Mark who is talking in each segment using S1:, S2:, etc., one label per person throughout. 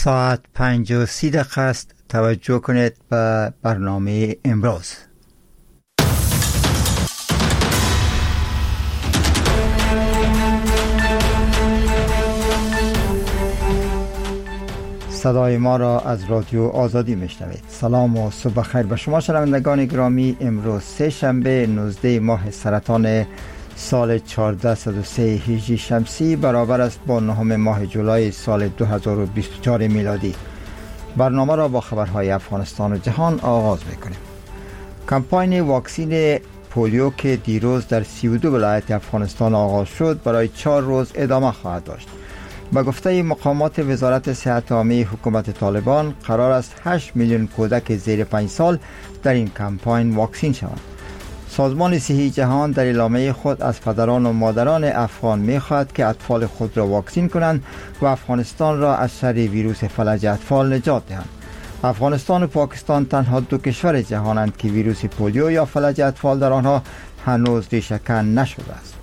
S1: ساعت 5:30 است. توجه کنید به برنامه امروز. صدای ما را از رادیو آزادی میشنوید. سلام و صبح خیر به شما شنوندگان گرامی. امروز سه شنبه 19 ماه سرطان سال 1403 هجری شمسی برابر است با 9 ماه جولای سال 2024 میلادی. برنامه را با خبرهای افغانستان و جهان آغاز میکنیم. کمپاین واکسین پولیو که دیروز در 32 ولایت افغانستان آغاز شد برای 4 روز ادامه خواهد داشت. به گفته مقامات وزارت صحت عامه حکومت طالبان قرار است 8 میلیون کودک زیر 5 سال در این کمپاین واکسین شوند. سازمان صحی جهان در اعلامیه خود از پدران و مادران افغان می‌خواهد که اطفال خود را واکسین کنند و افغانستان را از شر ویروس فلج اطفال نجات دهند. افغانستان و پاکستان تنها 2 کشور جهانند که ویروس پولیو یا فلج اطفال در آنها هنوز ریشه‌کن نشده است.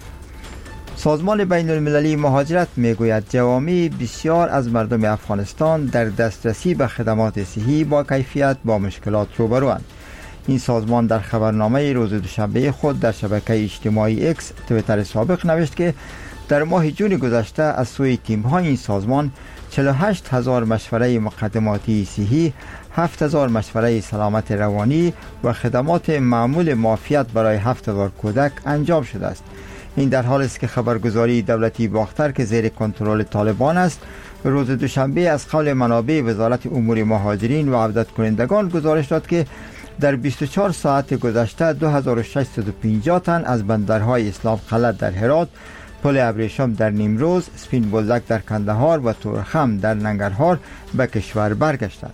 S1: سازمان بین المللی مهاجرت میگوید جوامع بسیار از مردم افغانستان در دسترسی به خدمات صحی با کیفیت با مشکلات روبروند. این سازمان در خبرنامه روز دوشنبه خود در شبکه اجتماعی X توییتر سابق نوشت که در ماه جون گذشته از سوی تیم‌های این سازمان 48,000 مشوره مقدماتی صحی، 7,000 مشوره سلامت روانی و خدمات معمول معافیت برای 7,000 کودک انجام شده است. این در حالی است که خبرگزاری دولتی باختر که زیر کنترل طالبان است روز دوشنبه از قول منابع وزارت امور مهاجرین و عودت کنندگان گزارش داد که در 24 ساعت گذشته 2650 تن از بندرهای اسلام قلعه در هرات، پل ابریشم در نیمروز، سپین بولدک در کندهار و تورخم در ننگرهار به کشور برگشتند.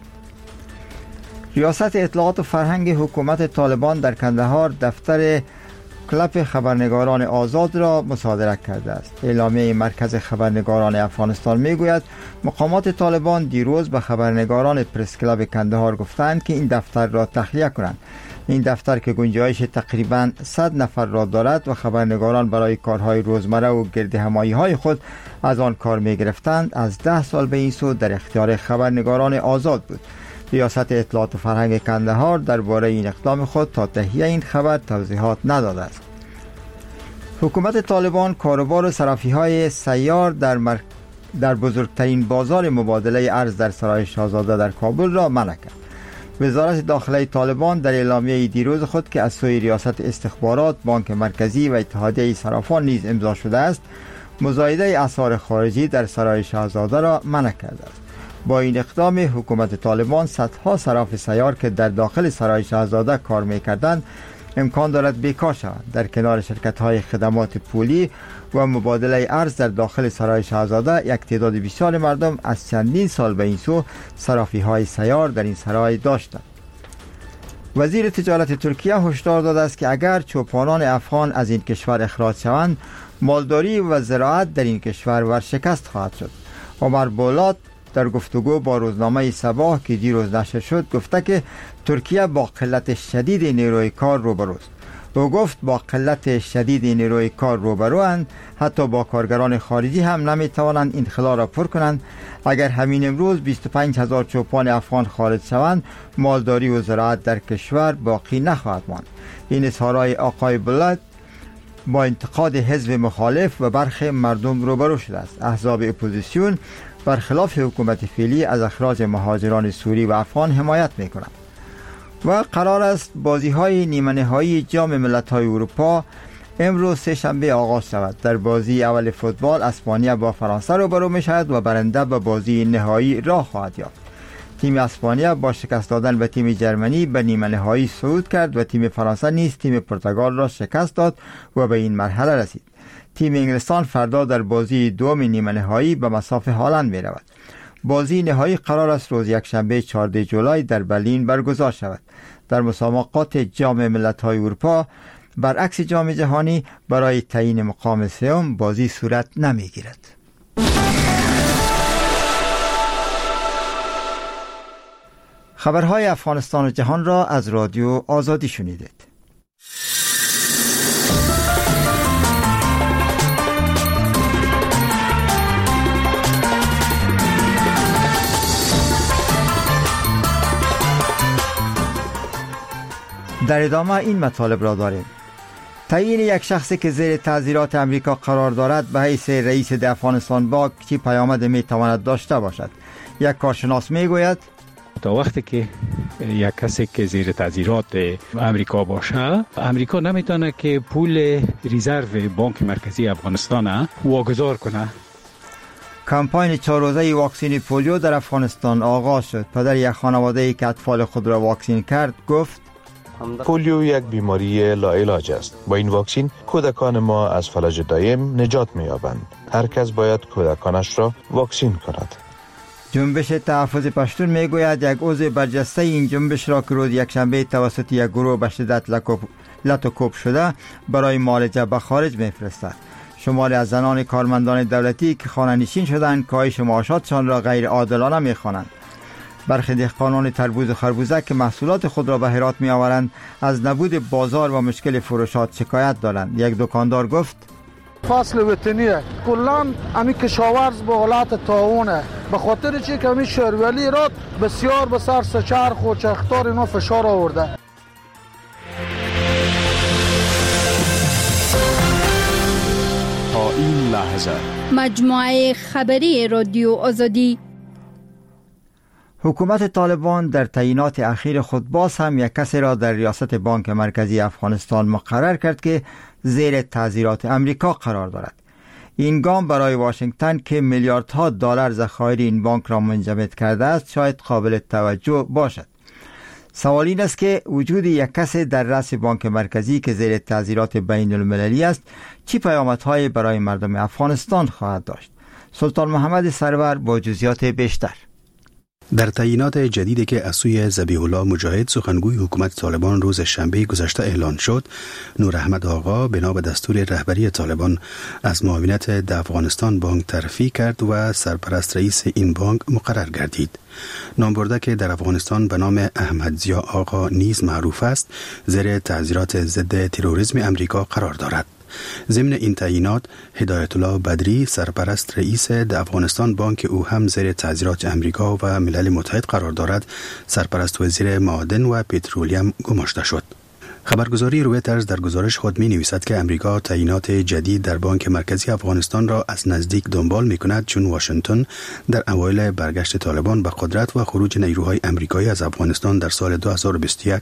S1: ریاست اطلاعات و فرهنگ حکومت طالبان در کندهار دفتر کلب خبرنگاران آزاد را مصادره کرده است. اعلامیه مرکز خبرنگاران افغانستان میگوید مقامات طالبان دیروز به خبرنگاران پرس کلب کندهار گفتند که این دفتر را تخلیه کنند. این دفتر که گنجایش تقریباً 100 نفر را دارد و خبرنگاران برای کارهای روزمره و گردهمایی‌های خود از آن کار می‌گرفتند، از 10 سال به این سو در اختیار خبرنگاران آزاد بود. ریاست اطلاعات و فرهنگ کندهار درباره این اقدام خود تا تهیه این خبر توضیحات نداده است. حکومت طالبان کاروبار و صرافی‌های سیار در بزرگترین بازار مبادله ارز در سرای شاهزاده در کابل را منع کرد. وزارت داخله طالبان در اعلامیه دیروز خود که از سوی ریاست استخبارات، بانک مرکزی و اتحادیه صرافان نیز امضا شده است، مزایده اسعار خارجی در سرای شاهزاده را منع کرده است. با این اقدام حکومت طالبان صدها صراف سیار که در داخل سرای شاهزاده کار می‌کردند امکان دارد بیکار شوند. در کنار شرکت‌های خدمات پولی و مبادله ارز در داخل سرای شاهزاده یک تعداد بسیار مردم از چندین سال به این سو صرافی‌های سیار در این سرای داشتند. وزیر تجارت ترکیه هشدار داده است که اگر چوپانان افغان از این کشور اخراج شوند مالداری و زراعت در این کشور ورشکست خواهد شد. عمر بولات در گفتگو با روزنامه صباح که دیروز نشر شد گفته که ترکیه با قلت شدید نیروی کار روبروست. او گفت با قلت شدید نیروی کار روبروند، حتی با کارگران خارجی هم نمیتوانند این خلا را پر کنند. اگر همین امروز 25,000 چوپان افغان خارج شوند مالداری و زراعت در کشور باقی نخواهد ماند. این اظهارات آقای بولات با انتقاد حزب مخالف و برخی مردم روبرو شده است. احزاب اپوزیسیون برخلاف حکومت فعلی از اخراج مهاجران سوری و افغان حمایت می‌کنند. و قرار است بازی‌های نیمه نهایی جام ملت‌های اروپا امروز سه شنبه آغاز شود. در بازی اول فوتبال اسپانیا با فرانسه روبرو می‌شود و برنده به بازی نهایی راه خواهد یافت. تیم اسپانیا با شکست دادن به تیم جرمنی به نیمه نهایی صعود کرد و تیم فرانسه نیز تیم پرتغال را شکست داد و به این مرحله رسید. تیم انگلستان فردا در بازی دوم نیمه نهایی به مصاف هالند می رود. بازی نهایی قرار است روز یکشنبه 14 جولای در برلین برگزار شود. در مسابقات جام ملت‌های اروپا برعکس جام جهانی برای تعیین مقام سوم بازی صورت نمی‌گیرد. خبرهای افغانستان و جهان را از رادیو آزادی شنیدید. در ادامه این مطالب را داریم. تعیین یک شخصی که زیر تعزیرات امریکا قرار دارد به حیث رئیس افغانستان بانک چه پیامد میتواند داشته باشد؟ یک کارشناس میگوید
S2: تا وقتی که یک کسی که زیر تعزیرات امریکا باشه، امریکا نمیتونه که پول رزرو بانک مرکزی افغانستان واگذار کنه.
S1: کمپاین 4 روزه واکسین پولیو در افغانستان آغاز شد. پدر یک خانواده‌ای که اطفال خود را واکسین کرد گفت
S3: پولیو یک بیماری لاعلاج است. با این واکسین کودکان ما از فلج دائم نجات می‌یابند. هر کس باید کودکانش را واکسین کند.
S1: جنبش تحفظ پشتون میگوید یک عضو برجسته این جنبش را که روز یکشنبه توسط یک گروه به شدت لط و کوب شده برای معالجه به خارج میفرستد. شماری از زنان کارمندان دولتی که خانه نشین شدند کاهش معاشاتشان را غیر عادلانه میخوانند. برخی دهقانان تربوز و خربوزه که محصولات خود را به هرات می آورند از نبود بازار و مشکل فروشات شکایت دارند. یک دکاندار گفت
S4: فصل وطنیه کلان امی کشاورز به حالت طاعونه، به خاطر چی که امی شهرولی را بسیار به سر سچرخ و چختار اینا فشار آورده.
S5: تا این لحظه
S6: مجموعه خبری رادیو آزادی.
S1: حکومت طالبان در تعیینات اخیر خود باز هم یک کسی را در ریاست بانک مرکزی افغانستان مقرر کرد که زیر تعزیرات امریکا قرار دارد. این گام برای واشنگتن که میلیاردها دلار ذخایر این بانک را منجمد کرده است شاید قابل توجه باشد. سوال این است که وجود یک کسی در رأس بانک مرکزی که زیر تعزیرات بین المللی است چه پیامدهایی برای مردم افغانستان خواهد داشت؟ سلطان محمد سرور با جزئیات بیشتر.
S7: در تعیینات جدیدی که از سوی ذبیح الله مجاهد سخنگوی حکومت طالبان روز شنبه گذشته اعلان شد، نور احمد آقا بنا به دستور رهبری طالبان از معاونیت در افغانستان بانک ترفیع کرد و سرپرست رئیس این بانک مقرر گردید. نامبرده که در افغانستان به نام احمد ضیا آقا نیز معروف است، زیر تعزیرات ضد تروریسم امریکا قرار دارد. ضمن این تعیینات هدایت الله بدری سرپرست رئیس در افغانستان بانک او هم زیر تعزیرات امریکا و ملل متحد قرار دارد، سرپرست وزیر معادن و پترولیم گماشته شد. خبرگزاری رویترز در گزارش خود می نویسد که امریکا تعیینات جدید در بانک مرکزی افغانستان را از نزدیک دنبال می کند، چون واشنگتن در اوایل برگشت طالبان به قدرت و خروج نیروهای امریکایی از افغانستان در سال 2021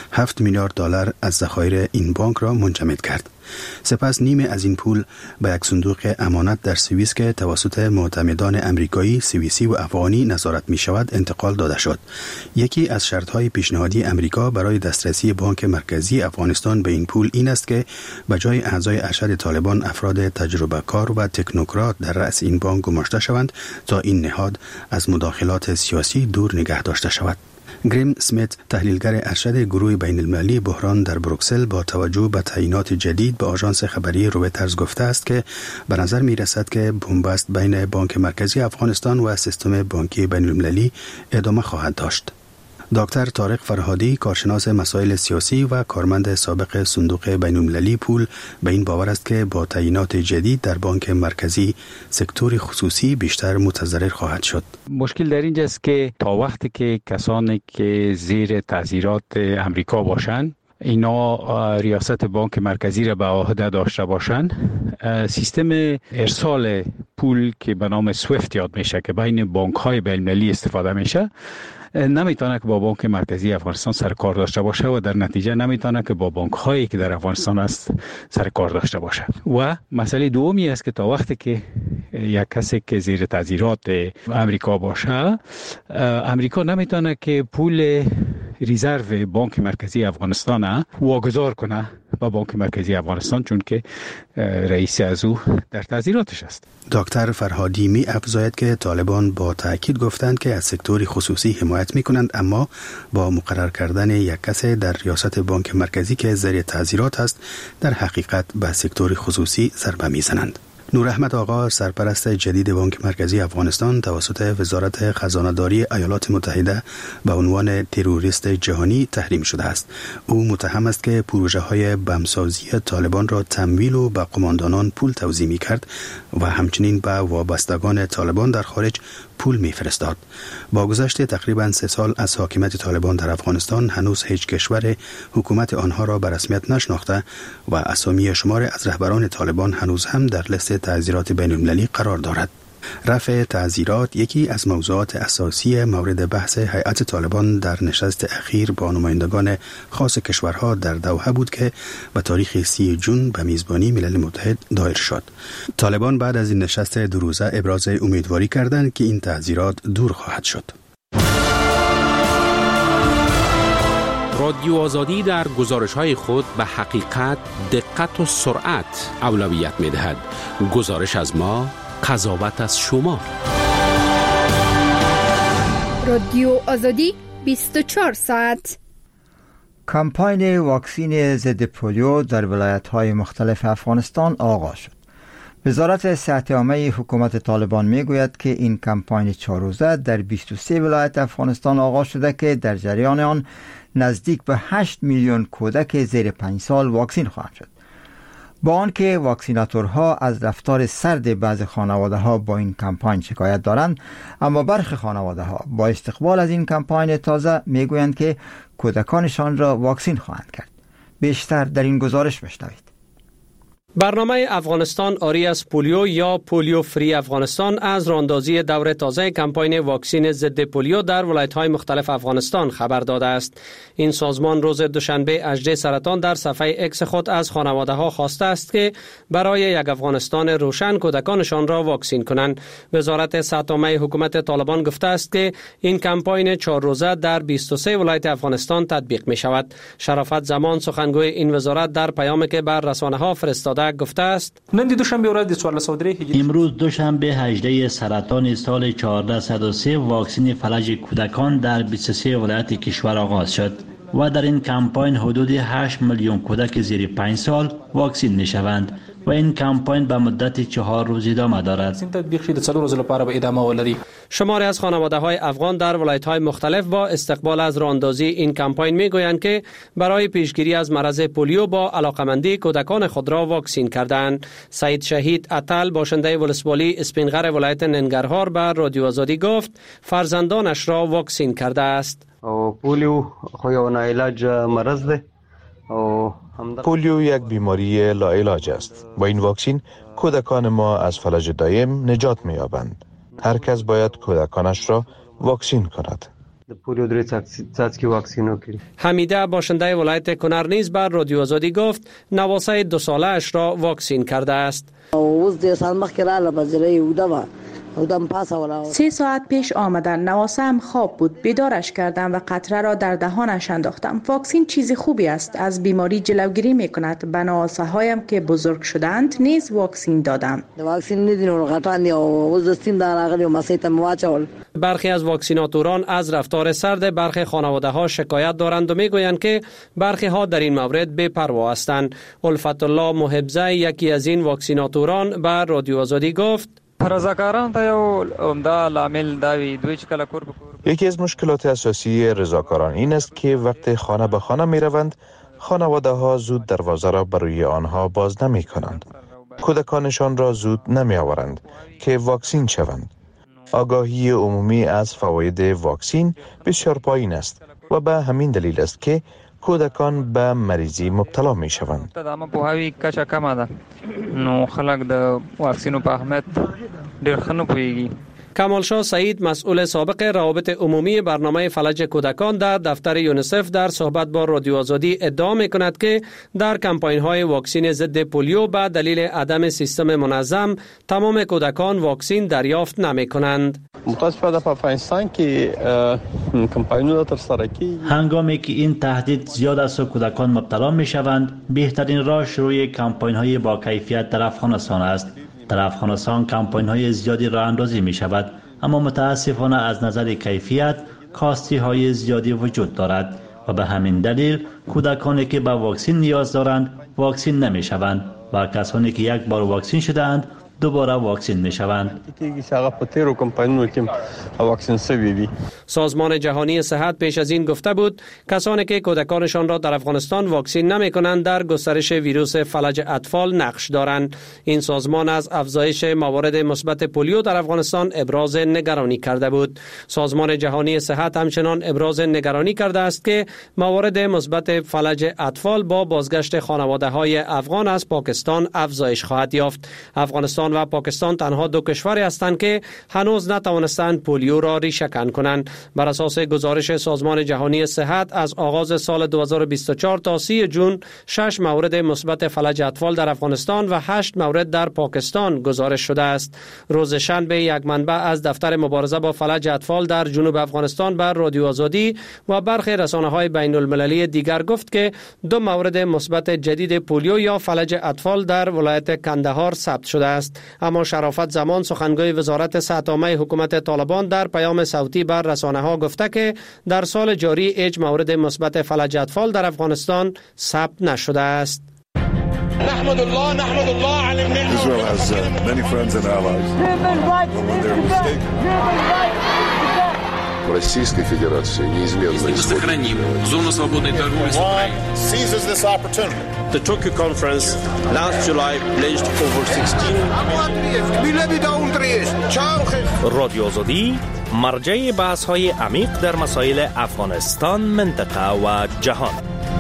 S7: 7 میلیارد دلار از ذخایر این بانک را منجمد کرد. سپس نیمه از این پول به یک صندوق امانت در سوئیس که توسط معتمدان امریکایی، سوئیسی و افغانی نظارت می شود انتقال داده شد. یکی از شرطهای پیشنهادی امریکا برای دسترسی بانک مرکزی افغانستان به این پول این است که به جای اعضای ارشد طالبان افراد تجربه کار و تکنوکرات در رأس این بانک گماشته شوند تا این نهاد از مداخلات سیاسی دور نگه داشته شود. گریم سمیت، تحلیلگر ارشد گروه بین المللی بحران در بروکسل، با توجه به تعیینات جدید به آژانس خبری رویترز گفته است که به نظر می رسد که بنبست بین بانک مرکزی افغانستان و سیستم بانکی بین المللی ادامه خواهد داشت. دکتر طارق فرهادی، کارشناس مسائل سیاسی و کارمند سابق صندوق بین‌المللی پول، به این باور است که با تعیینات جدید در بانک مرکزی سکتور خصوصی بیشتر متضرر خواهد شد.
S2: مشکل در اینجاست که تا وقتی که کسانی که زیر تعزیرات امریکا باشند اینا ریاست بانک مرکزی را به عهده داشته باشند، سیستم ارسال پول که به نام سویفت یاد میشه که بین بانک‌های بین‌المللی استفاده میشه نمیتونه که با بانک مرکزی افغانستان سر کار داشته باشه و در نتیجه نمیتونه که با بانک هایی که در افغانستان است سر کار داشته باشه. و مسئله دومی است که تا وقتی که یک کسی که زیر تعزیرات امریکا باشه، امریکا نمیتونه که پول رزرو بانک مرکزی افغانستان واگذار کنه با بانک مرکزی افغانستان، چون که رئیس از او در تعزیراتش است.
S7: دکتر فرهادی می افزاید که طالبان با تأکید گفتند که از سکتور خصوصی حمایت می کنند، اما با مقرر کردن یک کسی در ریاست بانک مرکزی که زیر تعزیرات است در حقیقت به سکتور خصوصی ضربه می زنند. نور احمد آقا، سرپرست جدید بانک مرکزی افغانستان، توسط وزارت خزانه‌داری ایالات متحده به عنوان تروریست جهانی تحریم شده است. او متهم است که پروژه‌های بمب‌سازی طالبان را تمویل و به قماندانان پول توزیع می‌کرد و همچنین به وابستگان طالبان در خارج پول میفرستاد. با گذشت تقریبا 3 سال از حاکمیت طالبان در افغانستان هنوز هیچ کشور حکومت آنها را به رسمیت نشناخته و اسامی شمار از رهبران طالبان هنوز هم در لیست تعزیرات بین المللی قرار دارد. رفع تعزیرات یکی از موضوعات اساسی مورد بحث هیئت طالبان در نشست اخیر با نمایندگان خاص کشورها در دوحه بود که به تاریخ 30 جون به میزبانی ملل متحد دایر شد. طالبان بعد از این نشست 2 روزه ابراز امیدواری کردند که این تعزیرات دور خواهد شد.
S8: رادیو آزادی در گزارش‌های خود به حقیقت، دقت و سرعت اولویت می‌دهد. گزارش از ما، قضاوت از شما.
S6: رادیو آزادی 24 ساعت.
S1: کمپاین واکسین ضد پولیو در ولایت‌های مختلف افغانستان آغاز شد. وزارت صحت عامه حکومت طالبان میگوید که این کمپاین 4 روزه در 23 ولایت افغانستان آغاز شده که در جریان آن نزدیک به 8 میلیون کودک زیر 5 سال واکسین خواهند شد. با آنکه واکسیناتورها از رفتار سرد بعض خانواده‌ها با این کمپاین شکایت دارند، اما برخی خانواده‌ها با استقبال از این کمپاین تازه میگویند که کودکانشان را واکسین خواهند کرد. بیشتر در این گزارش بشنوید.
S9: برنامه افغانستان آری از پولیو یا پولیو فری افغانستان از راندازی دور تازه کمپاین واکسین ضد پولیو در ولایت‌های مختلف افغانستان خبر داده است. این سازمان روز دوشنبه اژده سرطان در صفحه اکس خود از خانواده‌ها خواسته است که برای یک افغانستان روشن کودکانشان را واکسین کنند. وزارت صحت عامه حکومت طالبان گفته است که این کمپاین 4 روزه در 23 ولایت افغانستان تطبیق می شود. شرافت زمان سخنگوی این وزارت در پیامی که بر رسانه‌ها فرستاده گفته است:
S10: امروز دوشنبه 18 سرطان سال 1403 واکسن فلج کودکان در 23 ولایت کشور آغاز شد و در این کمپاین حدود 8 میلیون کودک زیر 5 سال واکسین می شوند و این کمپاین به مدت 4 روز ادامه دارد.
S9: شماری از خانواده‌های افغان در ولایت‌های مختلف با استقبال از راندازی این کمپاین می‌گویند که برای پیشگیری از مرض پولیو با علاقمندی کودکان خود را واکسین کردند. سعید شهید اتل باشنده ولسوالی اسپینغر ولایت ننگرهار بر رادیو آزادی گفت فرزندانش را واکسین کرده است.
S11: پولیو خو یو ناعلاج مرض ده.
S3: پولیو یک بیماری لاعلاج است. با این واکسین کودکان ما از فلج دایم نجات می‌یابند. هر کس باید کودکانش را واکسین کند.
S9: حمیده باشنده ولایت کنر نیز بر رادیو آزادی گفت نواسه 2 ساله اش را واکسین کرده است.
S12: 3 ساعت پیش آمدن، نواسه‌ام خواب بود، بیدارش کردم و قطره را در دهانش انداختم. واکسین چیز خوبی است، از بیماری جلوگیری می کند. به نواسه‌هایم که بزرگ شدند نیز واکسین دادم.
S9: برخی از واکسیناتوران از رفتار سرد برخی خانواده‌ها شکایت دارند و میگویند که برخی ها در این مورد بی‌پروا هستند. الفت الله محبزه یکی از این واکسیناتوران بر رادیو آزادی گفت
S3: یکی از مشکلات اساسی رضاکاران این است که وقتی خانه به خانه می روند خانواده ها زود دروازه را بروی آنها باز نمی کنند. کودکانشان را زود نمی آورند که واکسین شوند. آگاهی عمومی از فواید واکسین بسیار پایین است و به همین دلیل است که کودکان به مریضی مبتلا می شوند.
S9: کمالشاه سعید مسئول سابق روابط عمومی برنامه فلج کودکان در دفتر یونیسف در صحبت با رادیو آزادی ادعا می کند که در کمپاین های واکسین ضد پولیو به دلیل عدم سیستم منظم تمام کودکان واکسین دریافت نمی کنند.
S11: متاسفانه په افغانستان کې کمپاینونه ترسره کیږي.
S10: هنگامی که این تهدید زیاد است و کودکان مبتلا می شوند، بهترین راه شروع کمپاین های با کیفیت در افغانستان است. در افغانستان کمپاین های زیادی راه اندازی می شود، اما متاسفانه از نظر کیفیت کاستی های زیادی وجود دارد و به همین دلیل کودکانی که به واکسین نیاز دارند واکسین نمی شوند و کسانی که یک بار واکسین شدند دوباره واکسین می شوند.
S9: سازمان جهانی صحت پیش از این گفته بود کسانی که کودکانشان را در افغانستان واکسین نمی کنند در گسترش ویروس فلج اطفال نقش دارند. این سازمان از افزایش موارد مثبت پولیو در افغانستان ابراز نگرانی کرده بود. سازمان جهانی صحت همچنان ابراز نگرانی کرده است که موارد مثبت فلج اطفال با بازگشت خانواده‌های افغان از پاکستان افزایش خواهد یافت. افغانستان و پاکستان تنها دو کشوری هستند که هنوز نتوانستند پولیو را ریشه‌کن کنند. بر اساس گزارش سازمان جهانی صحت از آغاز سال 2024 تا 30 جون 6 مورد مثبت فلج اطفال در افغانستان و 8 مورد در پاکستان گزارش شده است. روز شنبه یک منبع از دفتر مبارزه با فلج اطفال در جنوب افغانستان بر رادیو آزادی و برخی رسانه‌های بین المللی دیگر گفت که 2 مورد مثبت جدید پولیو یا فلج اطفال در ولایت کندهار ثبت شده است. اما شرافت زمان سخنگوی وزارت صحت عامه حکومت طالبان در پیام صوتی بر رسانه‌ها گفته که در سال جاری هیچ مورد مثبت فلج اطفال در افغانستان ثبت نشده است.
S13: نحمد الله على النعمة. Israel has many friends and allies. When they're mistaken. Российской Федерации неизменно
S8: сохраним зону свободной торговли с Украиной.
S13: Seizes this opportunity.
S14: The Tokyo conference last July pledged over 16 رادیو آزادی مرجع بحث‌های عمیق در مسائل افغانستان، منطقه و جهان.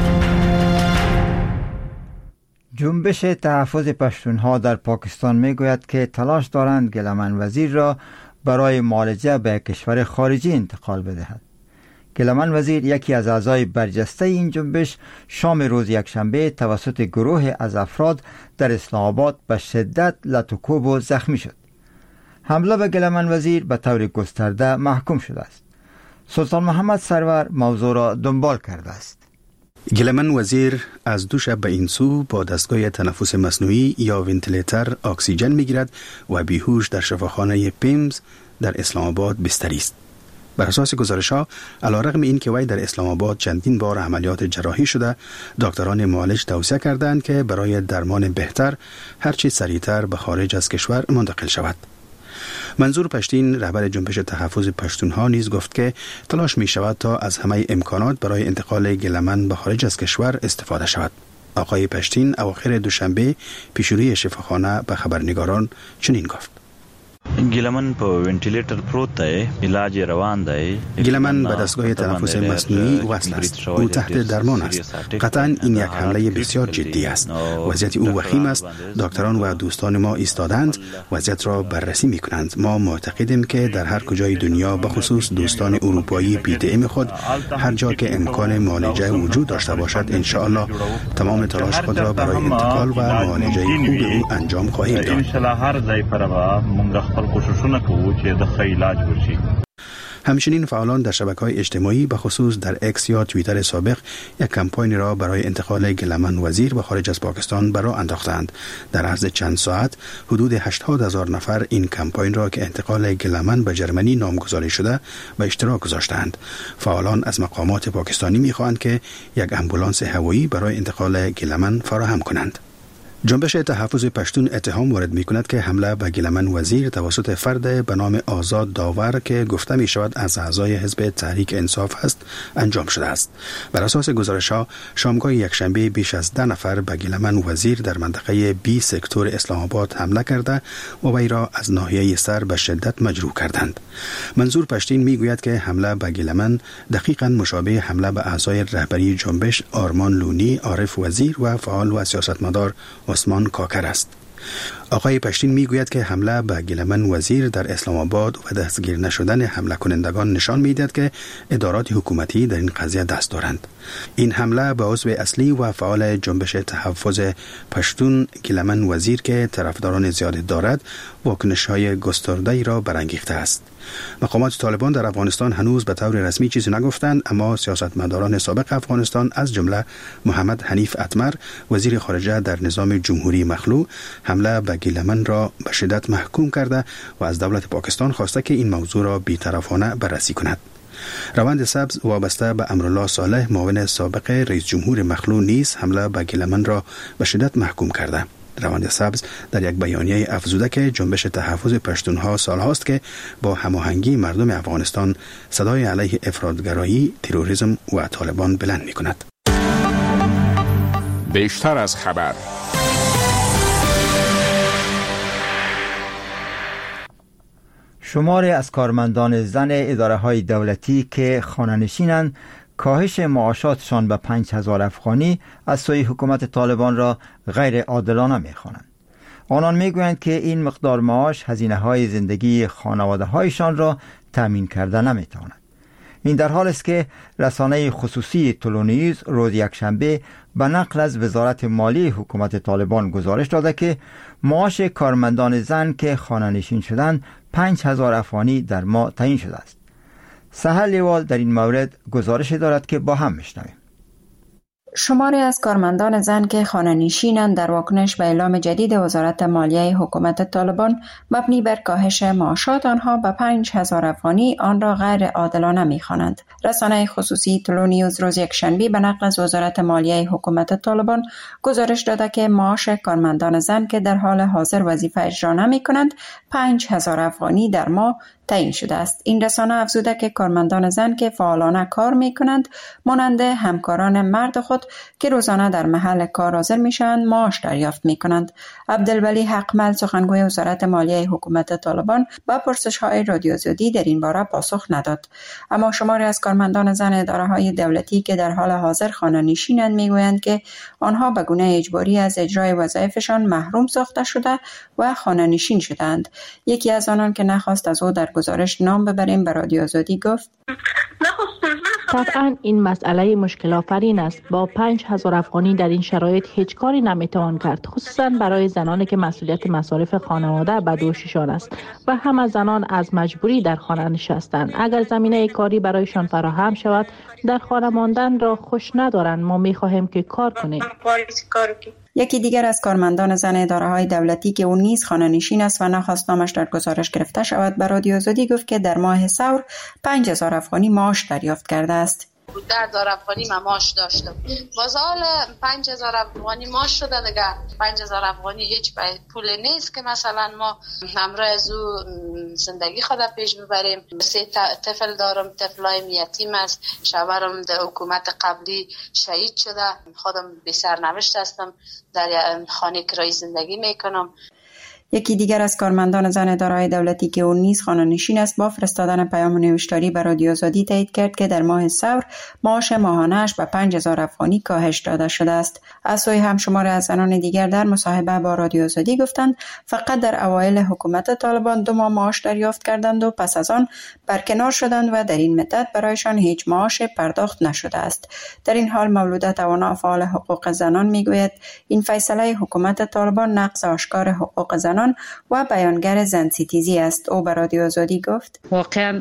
S1: جنبش تحفظ پشتونها در پاکستان میگوید که تلاش دارند گلمن وزیر را برای معالجه به کشور خارجی انتقال بدهد. گلمن وزیر یکی از اعضای برجسته این جنبش شام روز یکشنبه توسط گروه از افراد در اسلام آباد به شدت لطوکوب و زخمی شد. حمله به گلمن وزیر به طور گسترده محکوم شده است. سلطان محمد سرور موضوع را دنبال کرده است.
S7: گلمن وزیر از 2 شب به این سو با دستگاه تنفس مصنوعی یا ونتیلیتر اکسیژن میگیرد و بیهوش در شفاخانه پیمز در اسلام آباد بستری است. بر اساس گزارش‌ها علیرغم این که وی در اسلام آباد چندین بار عملیات جراحی شده، دکتران معالج توصیه کردند که برای درمان بهتر هرچی سریعتر به خارج از کشور منتقل شود. منظور پشتین رهبر جنبش تحفظ پشتونها نیز گفت که تلاش می شود تا از همه امکانات برای انتقال گلمن به خارج از کشور استفاده شود. آقای پشتین اواخر دوشنبه پیشروی شفاخانه به خبرنگاران چنین گفت:
S15: گلمن په ونتیلیتر پروت دی، علاج روان دی.
S7: گلمن به دستگاه تنفس مصنوعی وصل است. او تحت درمان است. قطعا این یک حمله بسیار جدی است. وضعیت او وخیم است. دکتران و دوستان ما ایستادند، وضعیت را بررسی می‌کنند. ما معتقدیم که در هر کجای دنیا، به خصوص دوستان اروپایی PTM خود، هر جا که امکان معالجه وجود داشته باشد، ان شاء الله تمام تلاش خود را برای انتقال و معالجه خوب او انجام خواهیم داد. همچنین فعالان در شبکه‌های اجتماعی به خصوص در اکس یا توییتر سابق یک کمپاین را برای انتقال گلمن وزیر به خارج از پاکستان به راه انداختند. در عرض چند ساعت حدود 80,000 نفر این کمپاین را که انتقال گلمن به جرمنی نامگذاری شده به اشتراک گذاشتند. فعالان از مقامات پاکستانی می‌خواهند که یک آمبولانس هوایی برای انتقال گلمن فراهم کنند. جنبش تحفظ پشتون اتهام وارد می کند که حمله به گلمن وزیر توسط فرد به نام آزاد داور که گفته می شود از اعضای حزب تحریک انصاف است انجام شده است. بر اساس گزارش‌ها شامگاه یکشنبه بیش از 10 نفر به گلمن وزیر در منطقه بی سکتور اسلام آباد حمله کرده و وی را از ناحیه سر به شدت مجروح کردند. منظور پشتین می گوید که حمله به گلمن دقیقاً مشابه حمله به اعضای رهبری جنبش آرمان لونی، عارف وزیر و فعال و سیاستمدار عثمان کاکر است. آقای پشتین میگوید که حمله به گلمن وزیر در اسلام آباد و دستگیر نشدن حمله کنندگان نشان میدهد که ادارات حکومتی در این قضیه دست دارند. این حمله به عضو اصلی و فعال جنبش تحفظ پشتون گلمن وزیر که طرفداران زیادی دارد واکنش‌های گسترده‌ای را برانگیخته است. مقامات طالبان در افغانستان هنوز به طور رسمی چیزی نگفتند، اما سیاستمداران سابق افغانستان از جمله محمد حنیف اتمر وزیر خارجه در نظام جمهوری مخلوع حمله به گلمن را به شدت محکوم کرده و از دولت پاکستان خواسته که این موضوع را بی‌طرفانه بررسی کند. روند سبز وابسته به امرالله صالح معاون سابق رئیس جمهور مخلوع نیز حمله به گلمن را به شدت محکوم کرده. روند سبز در یک بیانیه افزوده که جنبش تحفظ پشتونها سالهاست که با هماهنگی مردم افغانستان صدای علیه افراطگرایی، تروریسم و طالبان بلند می کند.
S5: بیشتر از خبر.
S1: شماری از کارمندان زن اداره‌های دولتی که خانه‌نشینند کاهش معاشاتشان به 5000 افغانی از سوی حکومت طالبان را غیر عادلانه می‌خوانند. آنان می‌گویند که این مقدار معاش هزینه‌های زندگی خانواده‌هایشان را تامین کرده نمی‌تواند. این در حالی است که رسانه خصوصی تلونیوز روز یکشنبه به نقل از وزارت مالی حکومت طالبان گزارش داده که معاش کارمندان زن که خانه‌نشین شدند 5000 افغانی در ماه تعیین شده است. سهر لیوال در این مورد گزارش دارد که با هم میشنویم.
S12: شماری از کارمندان زن که خانه‌نشینند در واکنش به اعلام جدید وزارت مالیه حکومت طالبان مبنی بر کاهش معاشات آنها به 5000 افغانی آن را غیر عادلانه می‌خوانند. رسانه خصوصی تلونیوز روز یکشنبه به نقل از وزارت مالیه حکومت طالبان گزارش داده که معاش کارمندان زن که در حال حاضر وظیفه اجرا نمی‌کنند 5000 افغانی در ماه تعیین شده است. این رسانه افزوده که کارمندان زن که فعالانه کار می‌کنند مانند همکاران مرد خود که روزانه در محل کار حاضر میشوند معاش دریافت می‌کنند. عبدالولی حقمل سخنگوی وزارت مالیه حکومت طالبان به پرسش‌های رادیو آزادی در این باره پاسخ نداد. اما شماری از کارمندان زن اداره‌های دولتی که در حال حاضر خانه‌نشینند می‌گویند که آنها به گونه اجباری از اجرای وظایفشان محروم ساخته شده و خانه‌نشین شدند. یکی از آنان که نخواست از او در گزارش نام ببریم به رادیو آزادی گفت:
S16: طبعا این مسئله مشکل آفرین است. با 5000 افغانی در این شرایط هیچ کاری نمیتوان کرد، خصوصا برای زنانی که مسئولیت مصارف خانواده به دوششان است و همه زنان از مجبوری در خانه نشستند. اگر زمینه کاری برایشان فراهم شود در خانه ماندن را خوش ندارند. ما میخواهیم که کار کنیم.
S12: یکی دیگر از کارمندان زن اداره‌های دولتی که او نیز خانه‌نشین است و نخواست نامش در گزارش گرفته شود به رادیو آزادی گفت که در ماه ثور 5000 افغانی معاش دریافت کرده است.
S17: 10,000 افغانی من معاش داشتم. باز حال 5000 افغانی معاش شده دیگه. 5000 افغانی هیچ پول نیست که مثلا ما همراه از او زندگی خود پیش ببریم. 3 طفل دارم، طفلایم یتیم است. شوهرم در حکومت قبلی شهید شده. خودم بی سرنوشت هستم، در خانه کرای زندگی میکنم.
S12: یکی دیگر از کارمندان زن اداره‌های دولتی که او نیز خانه‌نشین است با فرستادن پیام نوشتاری به رادیو آزادی تایید کرد که در ماه ثور معاش ماهانه‌اش به 5000 افغانی کاهش داده شده است. از سوی هم شماری از زنان دیگر در مصاحبه با رادیو آزادی گفتند فقط در اوایل حکومت طالبان 2 ماه معاش دریافت کردند و پس از آن برکنار شدند و در این مدت برایشان هیچ معاش پرداخت نشده است. در این حال مولوده توانا فعال حقوق زنان میگوید این فیصله حکومت طالبان نقض آشکار حقوق زنان و بیانگر زن ستیزی است. او به رادیو آزادی گفت:
S18: واقعا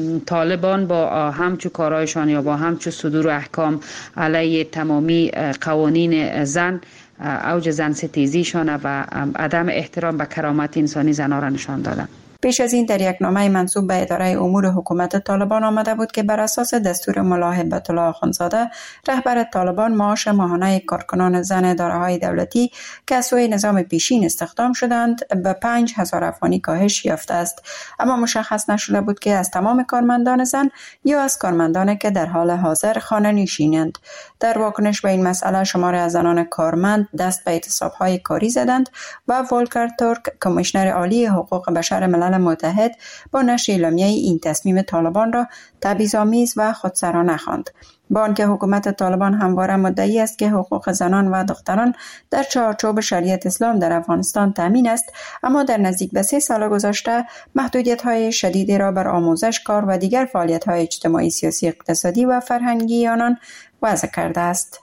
S18: طالبان با همچو کارایشان یا با همچو صدور احکام علیه تمامی قوانین زن اوج زن ستیزیشان و عدم احترام به کرامت انسانی زنها را نشان دادند.
S12: پیش از این در یک نامه منسوب به اداره امور حکومت طالبان آمده بود که بر اساس دستور ملا هبت الله آخوندزاده رهبر طالبان معاش ماهانه کارکنان زن اداره‌های دولتی که از سوی نظام پیشین استخدام شدند به 5000 افغانی کاهش یافته است، اما مشخص نشده بود که از تمام کارمندان زن یا از کارمندانی که در حال حاضر خانه نشینند. در واکنش به این مسئله شماری از زنان کارمند دست به اعتصاب‌های کاری زدند و ولکر تورک کمیشنر عالی حقوق بشر ملل متحد با نشر اعلامیه این تصمیم طالبان را تبعیض‌آمیز و خودسرانه خواند. با آنکه حکومت طالبان همواره مدعی است که حقوق زنان و دختران در چارچوب شریعت اسلام در افغانستان تامین است، اما در نزدیک به 3 سال گذشته محدودیت‌های شدیدی را بر آموزش، کار و دیگر فعالیت‌های اجتماعی، سیاسی، اقتصادی و فرهنگی آنان وضع کرده است.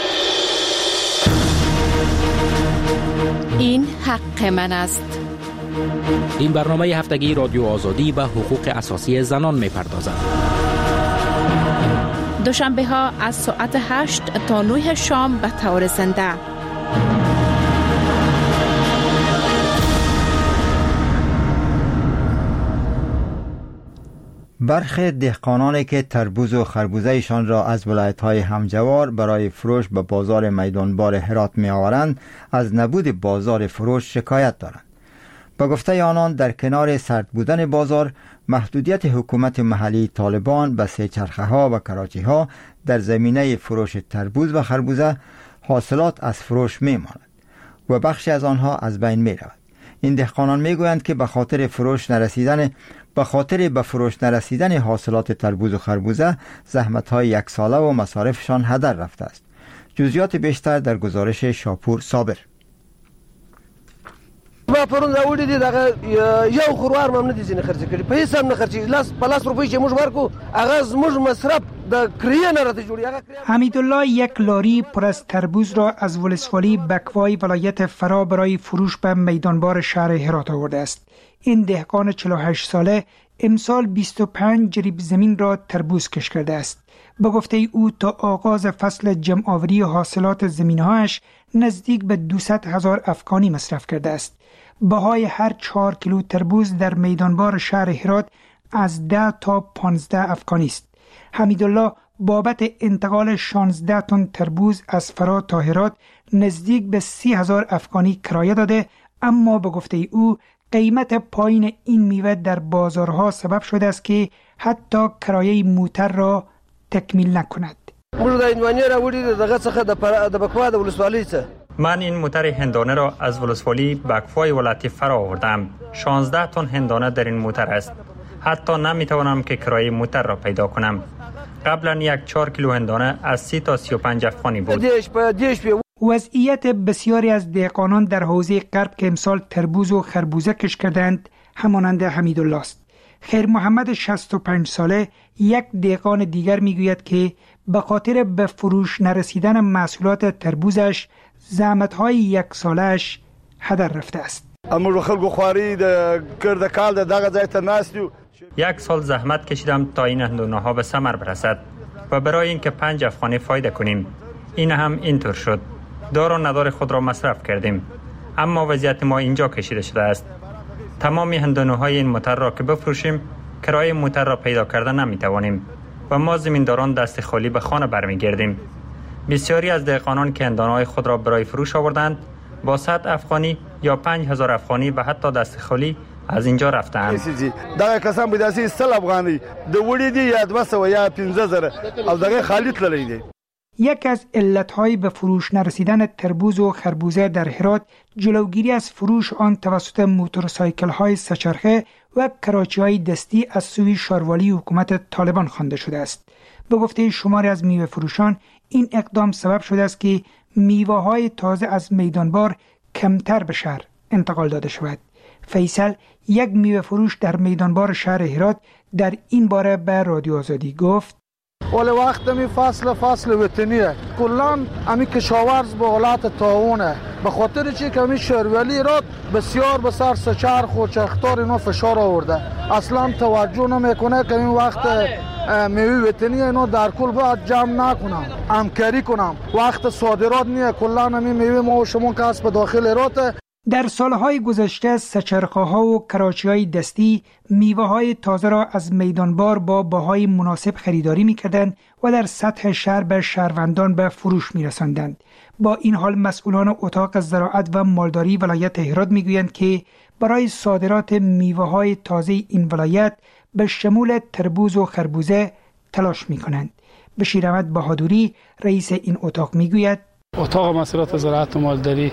S19: این حق من است.
S14: این برنامه هفتگی رادیو آزادی به حقوق اساسی زنان می‌پردازد.
S19: دوشنبه ها از ساعت 8 تا 9 شام به طور زنده.
S1: برخی دهقانانی که تربوز و خربوزهشان را از ولایت‌های همجوار برای فروش به بازار میدانبار هرات می‌آورند از نبود بازار فروش شکایت دارند. با گفته آنان در کنار سرد بودن بازار، محدودیت حکومت محلی طالبان به سه چرخه ها و کراچی ها در زمینه فروش تربوز و خربوزه، حاصلات از فروش می‌ماند و بخشی از آنها از بین می‌رود. این دهقانان میگویند که به خاطر به فروش نرسیدن حاصلات تربوز و خربوزه، زحمت‌های یک ساله و مصارفشان هدر رفته است. جزئیات بیشتر در گزارش شاپور صابر.
S20: ما پرون راوړي دي دغه یو خروار مم نه دي ځنه خرڅ کړي، په هیڅ هم نه خرڅي، لاس په لاس روپۍ چې موږ ورکو هغه زموږ مصرف د کریه نه راته جوړي.
S21: حمیدالله یک لاری پر از تربوز را از ولسوالی بکوای ولایت فرا برای فروش به میدانبار شهر هرات آورده است. این دهقان 48 ساله امسال 25 جریب زمین را تربوز کش کرده است. به گفته او تا آغاز فصل جمع‌آوری حاصلات زمینهایش نزدیک به 200,000 افغانی مصرف کرده است. بهای هر 4 کیلو تربوز در میدانبار شهر هرات از 10 تا 15 افغانی است. حمیدالله بابت انتقال 16 تن تربوز از فرا تا هرات نزدیک به 30,000 افغانی کرایه داده، اما به گفته او قیمت پایین این میوه در بازارها سبب شده است که حتی کرایه موتر را تکمیل نکند.
S22: من این موتر هندانه را از ولسوالی بکوای ولایت فرا آوردم. 16 تن هندانه در این موتر است. حتی نمیتوانم که کرایه موتر را پیدا کنم. قبلا 4 کیلو هندانه از 30 تا 35 افغانی بود.
S21: وضعیت بسیاری از دهقانان در حوزه غرب که امسال تربوز و خربوزه کش کردند همانند حمیدالله است. خیر محمد 65 ساله یک دهقان دیگر میگوید که به خاطر به فروش نرسیدن محصولات تربوزش زحمت‌های یک سالش هدر رفته است.
S22: یک سال زحمت کشیدم تا این هندونه ها به ثمر برسد و برای اینکه 5 افغانی فایده کنیم. این هم اینطور شد. دار و ندار خود را مصرف کردیم، اما وضعیت ما اینجا کشیده شده است. تمام هندونه های این موتر را که بفروشیم کرایه موتر را پیدا کردن نمیتوانیم و ما زمینداران دست خالی به خانه برمیگردیم. بسیاری از دهقانان که هندانه های خود را برای فروش آوردند با 100 افغانی یا 5,000 افغانی و حتی دست خالی از اینجا رفتند.
S4: دغه کسان به داسې 100 افغانی د وړي دي یا 200 یا 15,000 او دغه خالی تللی دي.
S21: یک از علتهای به فروش نرسیدن تربوز و خربوزه در هرات جلوگیری از فروش آن توسط موتورسایکل های سه‌چرخه و کراچی های دستی از سوی شاروالی حکومت طالبان خوانده شده است. به گفته شماری از میوه فروشان این اقدام سبب شده است که میوه های تازه از میدانبار کمتر به شهر انتقال داده شود. فیصل یک میوه فروش در میدانبار شهر هرات در این باره به رادیو آزادی گفت:
S4: ولی وقت می فصل وطنیه کلان امی کشاورز به حالت طاعونه، به خاطر چی که امی شهرولی را بسیار به سر سچرخ و چختار اینا فشار آورده، اصلا توجه نمیکنه که این وقت میوه وطنی اینا در کل باید جمع نکنم، همکاری کنم. وقت صادرات نیه، کلان امی میوه ما و شما که هست به داخل هراته.
S21: در سالهای گذشته سه‌چرخه‌ها و کراچی‌های دستی میوه‌های تازه را از میدانبار با بهای مناسب خریداری می‌کردند و در سطح شهر به شهروندان به فروش می‌رساندند. با این حال مسئولان اتاق زراعت و مالداری ولایت هرات می‌گویند که برای صادرات میوه‌های تازه این ولایت به شمول تربوز و خربوزه تلاش می‌کنند. بشیر احمد بهادری رئیس این اتاق می‌گوید:
S23: اتاق مسئولات زراعت و مالداری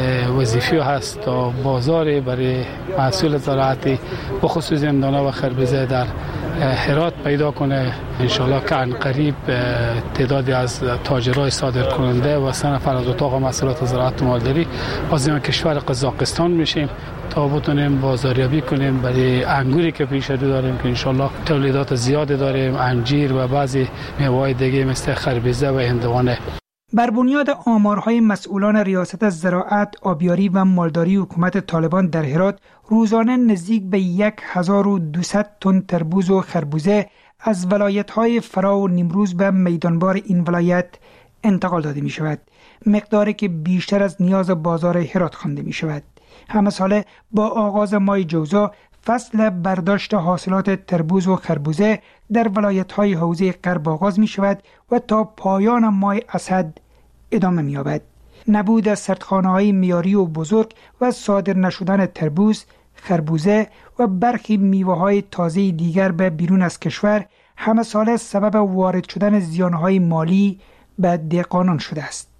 S23: وظیفه هست تا بازار برای محصول زراعتی به خصوص هندانه و خربوزه در هرات پیدا کنه. انشالله که عنقریب تعدادی از تاجرای صادر کننده و 3 نفر از اتاق مسئولات زراعت و مالداری عازم کشور قزاقستان میشیم تا بتونیم بازاریابی کنیم برای انگوری که پیش رو داریم که انشالله تولیدات زیادی داریم، انجیر و بعضی میوه‌های دیگه مثل خربوزه و هندوانه.
S21: بر بنیاد آمارهای مسئولان ریاست زراعت، آبیاری و مالداری حکومت طالبان در هرات روزانه نزدیک به 1200 تن تربوز و خربوزه از ولایت‌های فرا و نیمروز به میدانبار این ولایت انتقال داده می شود، مقداری که بیشتر از نیاز بازار هرات خوانده می شود. همه ساله با آغاز ماه جوزا فصل برداشت حاصلات تربوز و خربوزه در ولایت‌های حوزه غرب آغاز می شود و تا پایان ماه اسد ادامه می یابد. نبود سردخانه‌های معیاری و بزرگ و صادر نشدن تربوز، خربوزه و برخی میوه‌های تازه دیگر به بیرون از کشور همه ساله سبب وارد شدن زیان‌های مالی به دهقانان شده است.